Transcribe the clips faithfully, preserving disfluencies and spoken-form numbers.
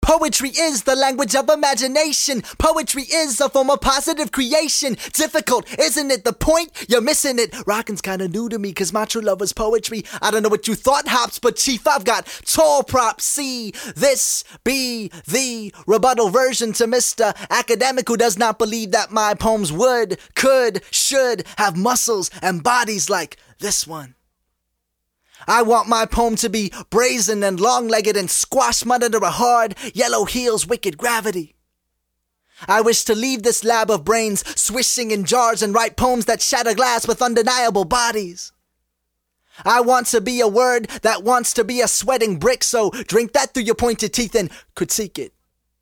Poetry is the language of imagination. Poetry is a form of positive creation. Difficult, isn't it? The point? You're missing it. Rockin's kinda new to me, cause my true love is poetry. I don't know what you thought, Hops, but Chief, I've got tall props. See, this be the rebuttal version to Mister Academic, who does not believe that my poems would, could, should have muscles and bodies like this one. I want my poem to be brazen and long-legged and squash mud under a hard, yellow heel's wicked gravity. I wish to leave this lab of brains swishing in jars and write poems that shatter glass with undeniable bodies. I want to be a word that wants to be a sweating brick, so drink that through your pointed teeth and critique it.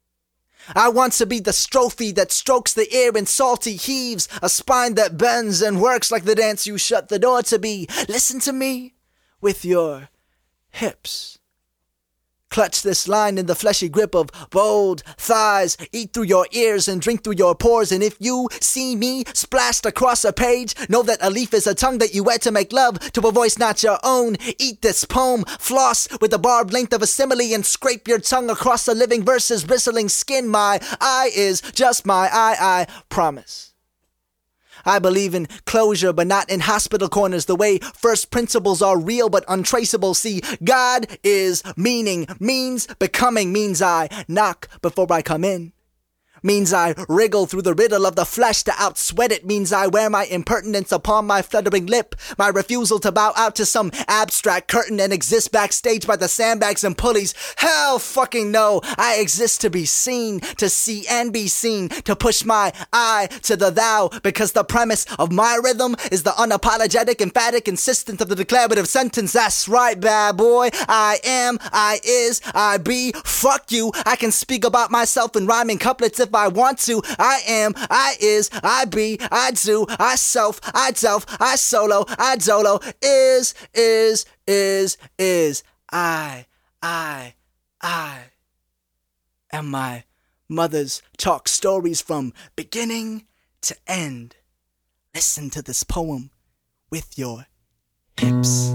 I want to be the strophe that strokes the air in salty heaves, a spine that bends and works like the dance you shut the door to be. Listen to me with your hips. Clutch this line in the fleshy grip of bold thighs. Eat through your ears and drink through your pores. And if you see me splashed across a page, know that a leaf is a tongue that you wet to make love to a voice not your own. Eat this poem, floss with the barbed length of a simile, and scrape your tongue across the living verse's bristling skin. My eye is just my eye, I promise. I believe in closure, but not in hospital corners. The way first principles are real but untraceable. See, God is meaning, means becoming, means I knock before I come in. Means I wriggle through the riddle of the flesh to outsweat it. Means I wear my impertinence upon my fluttering lip. My refusal to bow out to some abstract curtain and exist backstage by the sandbags and pulleys. Hell fucking no. I exist to be seen, to see and be seen, to push my I to the thou, because the premise of my rhythm is the unapologetic, emphatic insistence of the declarative sentence. That's right, bad boy. I am, I is, I be. Fuck you. I can speak about myself in rhyming couplets if I want to. I am, I is, I be, I do, I self, I delf, I solo, I dolo, is, is, is, is, I, I, I. And my mother's talk stories from beginning to end. Listen to this poem with your hips.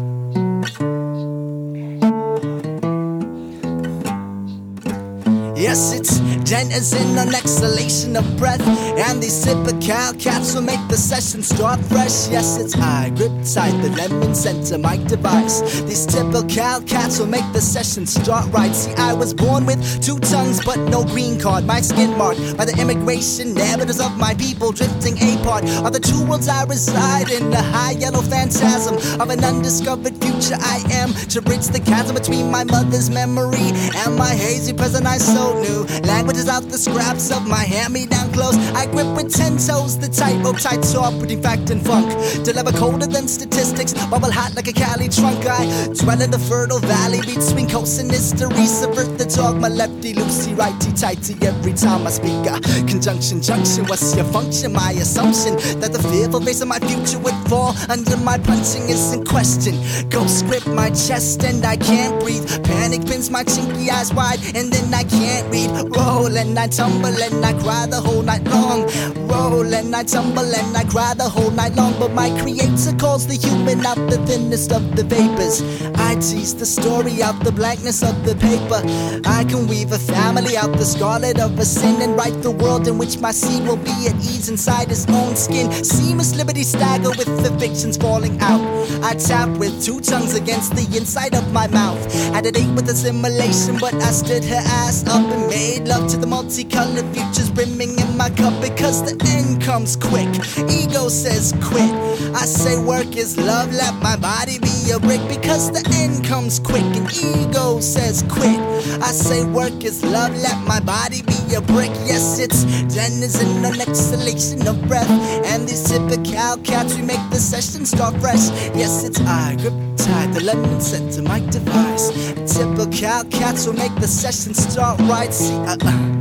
Yes, it's denizen on exhalation of breath, and these typical cats will make the session start fresh. Yes, it's I grip tight the lemon center mic device. These typical cats will make the session start right. See, I was born with two tongues but no green card. My skin marked by the immigration narratives of my people drifting apart. Are the two worlds I reside in, the high yellow phantasm of an undiscovered future I am, to bridge the chasm between my mother's memory and my hazy present I so new. Language is out the scraps of my hand-me-down clothes. I grip with ten toes, the tightrope tight saw, putting fact and funk. Deliver colder than statistics, bubble hot like a Cali trunk. I dwell in the fertile valley between coast and history. Subvert the dogma, lefty, loosey, righty, tighty. Every time I speak a conjunction, junction. What's your function? My assumption that the fearful face of my future would fall under my punching is in question. Ghost grip my chest and I can't breathe. Panic pins my chinky eyes wide and then I can't read. Roll and I tumble and I cry the whole night long. Roll and I tumble and I cry the whole night long. But my creator calls the human out the thinnest of the vapors. I tease the story out the blankness of the paper. I can weave a family out the scarlet of a sin and write the world in which my seed will be at ease inside his own skin. Seamless liberty stagger with the fictions falling out. I tap with two tongues against the inside of my mouth. At a date with assimilation, but I stood her ass up and made love to the multicolored futures brimming in my cup, because the end comes quick. Ego says quit. I say work is love, let my body be a brick, because the end comes quick. And ego says quit. I say work is love, let my body be a brick. Yes, it's denizen on exhalation of breath, and these typical cats we make the session start fresh. Yes, it's I grip tight the lemon center mic device. Typical cats will make the session start right. See, uh, uh.